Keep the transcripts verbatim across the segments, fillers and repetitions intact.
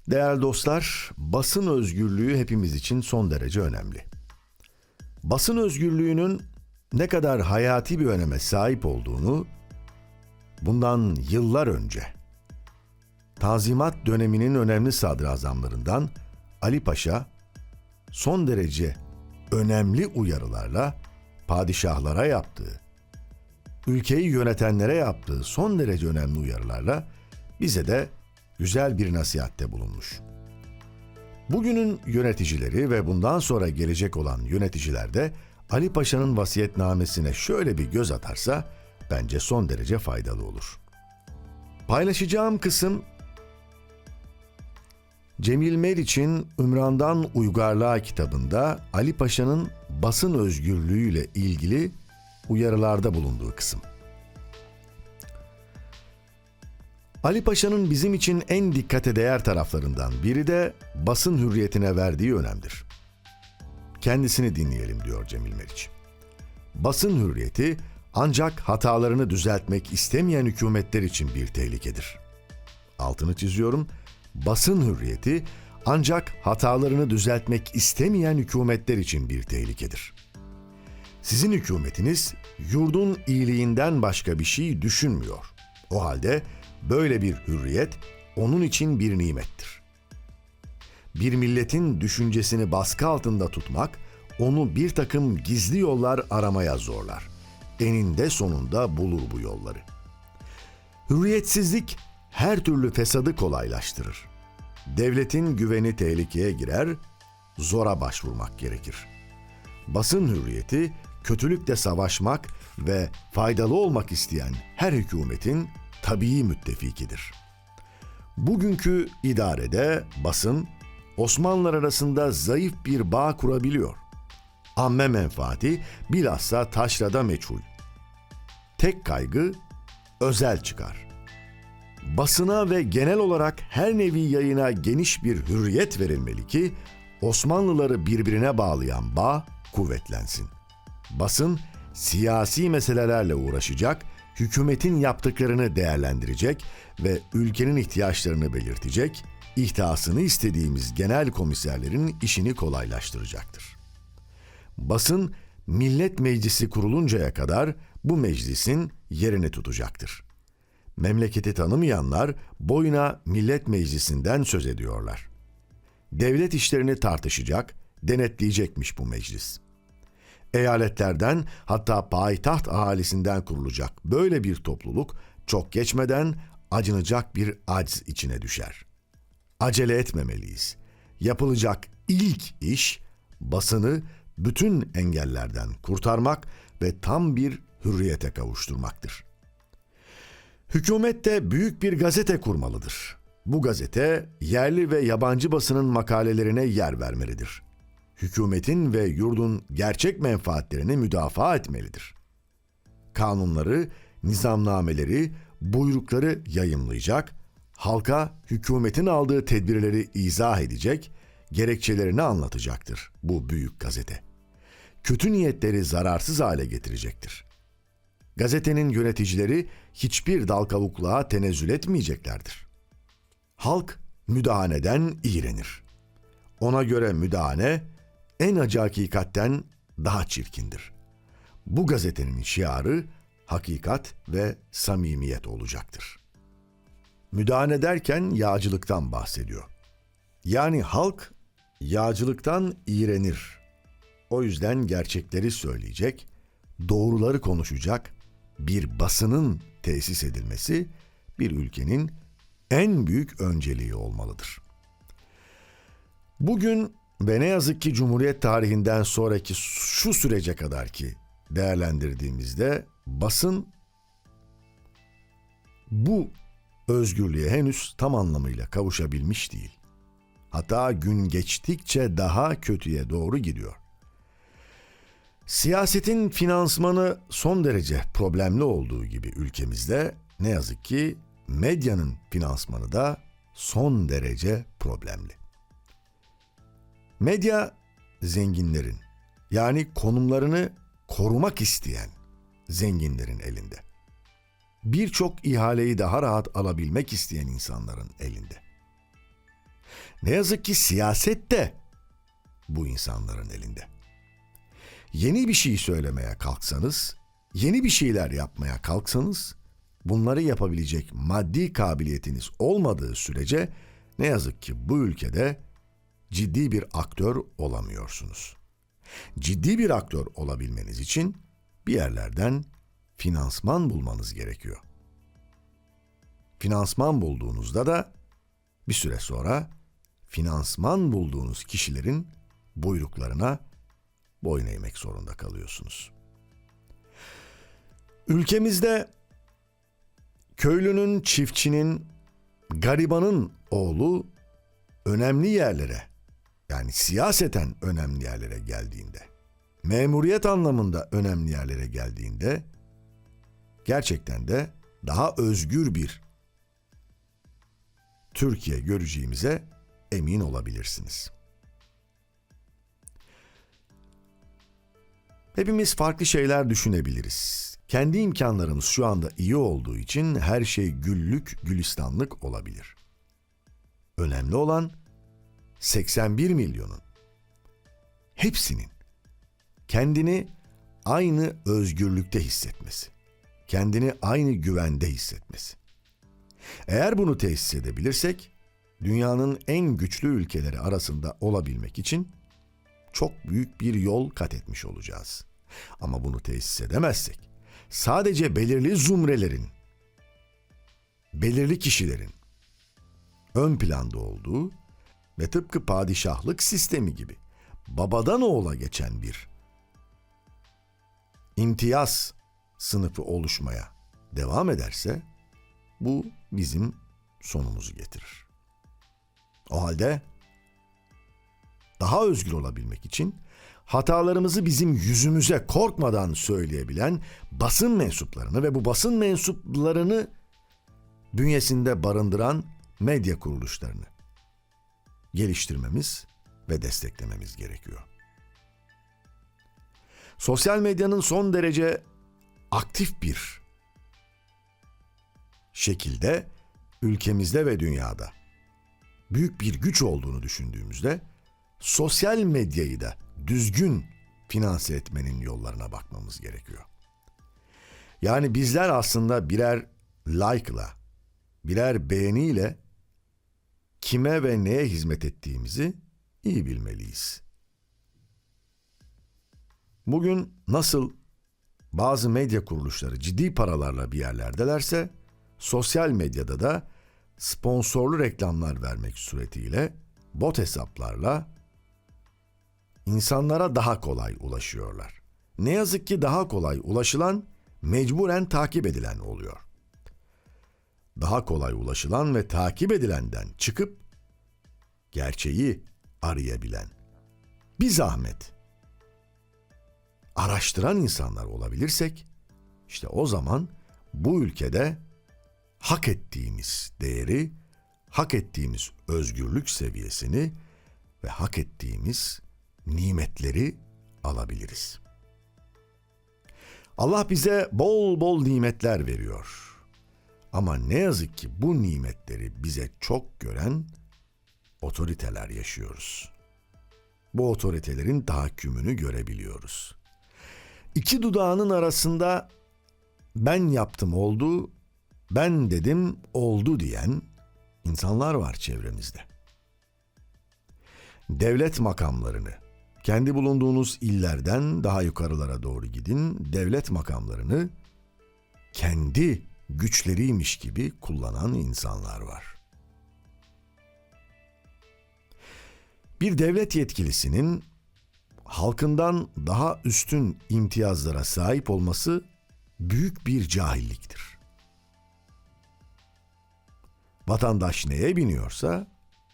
Değerli dostlar, basın özgürlüğü hepimiz için son derece önemli. Basın özgürlüğünün ne kadar hayati bir öneme sahip olduğunu bundan yıllar önce Tanzimat döneminin önemli sadrazamlarından Ali Paşa son derece önemli uyarılarla padişahlara yaptığı, ülkeyi yönetenlere yaptığı son derece önemli uyarılarla bize de güzel bir nasihatte bulunmuş. Bugünün yöneticileri ve bundan sonra gelecek olan yöneticiler de Ali Paşa'nın vasiyetnamesine şöyle bir göz atarsa bence son derece faydalı olur. Paylaşacağım kısım Cemil Meriç'in Ümran'dan Uygarlığa kitabında Ali Paşa'nın basın özgürlüğüyle ilgili uyarılarda bulunduğu kısım. Ali Paşa'nın bizim için en dikkate değer taraflarından biri de basın hürriyetine verdiği önemdir. Kendisini dinleyelim diyor Cemil Meriç. Basın hürriyeti ancak hatalarını düzeltmek istemeyen hükümetler için bir tehlikedir. Altını çiziyorum. Basın hürriyeti ancak hatalarını düzeltmek istemeyen hükümetler için bir tehlikedir. Sizin hükümetiniz yurdun iyiliğinden başka bir şey düşünmüyor. O halde böyle bir hürriyet onun için bir nimettir. Bir milletin düşüncesini baskı altında tutmak, onu bir takım gizli yollar aramaya zorlar. Eninde sonunda bulur bu yolları. Hürriyetsizlik her türlü fesadı kolaylaştırır. Devletin güveni tehlikeye girer, zora başvurmak gerekir. Basın hürriyeti, kötülükle savaşmak ve faydalı olmak isteyen her hükümetin tabii müttefikidir. Bugünkü idarede basın, Osmanlılar arasında zayıf bir bağ kurabiliyor. Amme menfaati bilhassa taşrada meçhul. Tek kaygı özel çıkar. Basına ve genel olarak her nevi yayına geniş bir hürriyet verilmeli ki Osmanlıları birbirine bağlayan bağ kuvvetlensin. Basın siyasi meselelerle uğraşacak, hükümetin yaptıklarını değerlendirecek ve ülkenin ihtiyaçlarını belirtecek, ihtasını istediğimiz genel komiserlerin işini kolaylaştıracaktır. Basın, Millet Meclisi kuruluncaya kadar bu meclisin yerini tutacaktır. Memleketi tanımayanlar boyuna Millet Meclisi'nden söz ediyorlar. Devlet işlerini tartışacak, denetleyecekmiş bu meclis. Eyaletlerden hatta payitaht ahalisinden kurulacak böyle bir topluluk çok geçmeden acınacak bir acz içine düşer. Acele etmemeliyiz. Yapılacak ilk iş basını bütün engellerden kurtarmak ve tam bir hürriyete kavuşturmaktır. Hükümet de büyük bir gazete kurmalıdır. Bu gazete yerli ve yabancı basının makalelerine yer vermelidir. Hükümetin ve yurdun gerçek menfaatlerini müdafaa etmelidir. Kanunları, nizamnameleri, buyrukları yayımlayacak, halka hükümetin aldığı tedbirleri izah edecek, gerekçelerini anlatacaktır bu büyük gazete. Kötü niyetleri zararsız hale getirecektir. Gazetenin yöneticileri hiçbir dal kavukluğa tenezzül etmeyeceklerdir. Halk müdahaneden iğrenir. Ona göre müdahane en acı hakikatten daha çirkindir. Bu gazetenin şiarı hakikat ve samimiyet olacaktır. Müdahale derken yağcılıktan bahsediyor. Yani halk yağcılıktan iğrenir. O yüzden gerçekleri söyleyecek, doğruları konuşacak bir basının tesis edilmesi bir ülkenin en büyük önceliği olmalıdır. Bugün ve ne yazık ki Cumhuriyet tarihinden sonraki şu sürece kadar ki değerlendirdiğimizde basın bu özgürlüğe henüz tam anlamıyla kavuşabilmiş değil. Hatta gün geçtikçe daha kötüye doğru gidiyor. Siyasetin finansmanı son derece problemli olduğu gibi ülkemizde ne yazık ki medyanın finansmanı da son derece problemli. Medya zenginlerin, yani konumlarını korumak isteyen zenginlerin elinde. Birçok ihaleyi daha rahat alabilmek isteyen insanların elinde. Ne yazık ki siyaset de bu insanların elinde. Yeni bir şey söylemeye kalksanız, yeni bir şeyler yapmaya kalksanız, bunları yapabilecek maddi kabiliyetiniz olmadığı sürece ne yazık ki bu ülkede ciddi bir aktör olamıyorsunuz. Ciddi bir aktör olabilmeniz için bir yerlerden finansman bulmanız gerekiyor. Finansman bulduğunuzda da bir süre sonra finansman bulduğunuz kişilerin buyruklarına boyun eğmek zorunda kalıyorsunuz. Ülkemizde köylünün, çiftçinin, garibanın oğlu önemli yerlere, yani siyaseten önemli yerlere geldiğinde, memuriyet anlamında önemli yerlere geldiğinde gerçekten de daha özgür bir Türkiye göreceğimize emin olabilirsiniz. Hepimiz farklı şeyler düşünebiliriz. Kendi imkanlarımız şu anda iyi olduğu için her şey güllük gülistanlık olabilir. Önemli olan seksen bir milyonun hepsinin kendini aynı özgürlükte hissetmesi, kendini aynı güvende hissetmesi. Eğer bunu tesis edebilirsek, dünyanın en güçlü ülkeleri arasında olabilmek için çok büyük bir yol kat etmiş olacağız. Ama bunu tesis edemezsek, sadece belirli zümrelerin, belirli kişilerin ön planda olduğu ve tıpkı padişahlık sistemi gibi babadan oğula geçen bir imtiyaz sınıfı oluşmaya devam ederse, bu bizim sonumuzu getirir. O halde daha özgür olabilmek için hatalarımızı bizim yüzümüze korkmadan söyleyebilen basın mensuplarını ve bu basın mensuplarını bünyesinde barındıran medya kuruluşlarını geliştirmemiz ve desteklememiz gerekiyor. Sosyal medyanın son derece aktif bir şekilde ülkemizde ve dünyada büyük bir güç olduğunu düşündüğümüzde sosyal medyayı da düzgün finanse etmenin yollarına bakmamız gerekiyor. Yani bizler aslında birer like'la, birer beğeniyle kime ve neye hizmet ettiğimizi iyi bilmeliyiz. Bugün nasıl bazı medya kuruluşları ciddi paralarla bir yerlerdelerse, sosyal medyada da sponsorlu reklamlar vermek suretiyle bot hesaplarla insanlara daha kolay ulaşıyorlar. Ne yazık ki daha kolay ulaşılan mecburen takip edilen oluyor. Daha kolay ulaşılan ve takip edilenden çıkıp gerçeği arayabilen, bir zahmet araştıran insanlar olabilirsek, işte o zaman bu ülkede hak ettiğimiz değeri, hak ettiğimiz özgürlük seviyesini ve hak ettiğimiz nimetleri alabiliriz. Allah bize bol bol nimetler veriyor. Ama ne yazık ki bu nimetleri bize çok gören otoriteler yaşıyoruz. Bu otoritelerin tahakkümünü görebiliyoruz. İki dudağının arasında ben yaptım oldu, ben dedim oldu diyen insanlar var çevremizde. Devlet makamlarını, kendi bulunduğunuz illerden daha yukarılara doğru gidin, devlet makamlarını kendi güçleriymiş gibi kullanan insanlar var. Bir devlet yetkilisinin halkından daha üstün imtiyazlara sahip olması büyük bir cahilliktir. Vatandaş neye biniyorsa,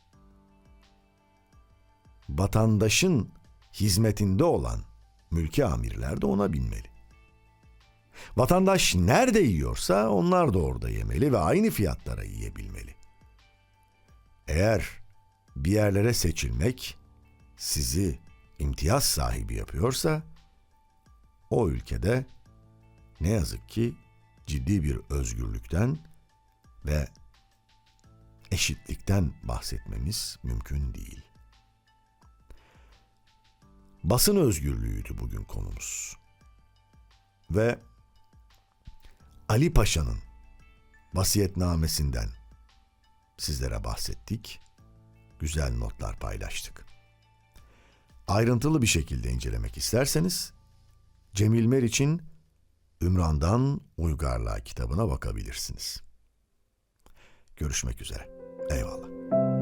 vatandaşın hizmetinde olan mülki amirler de ona binmeli. Vatandaş nerede yiyorsa onlar da orada yemeli ve aynı fiyatlara yiyebilmeli. Eğer bir yerlere seçilmek sizi imtiyaz sahibi yapıyorsa, o ülkede ne yazık ki ciddi bir özgürlükten ve eşitlikten bahsetmemiz mümkün değil. Basın özgürlüğüydü bugün konumuz. Ve Ali Paşa'nın vasiyetnamesinden sizlere bahsettik. Güzel notlar paylaştık. Ayrıntılı bir şekilde incelemek isterseniz Cemil Meriç'in Ümran'dan Uygarlığa kitabına bakabilirsiniz. Görüşmek üzere. Eyvallah.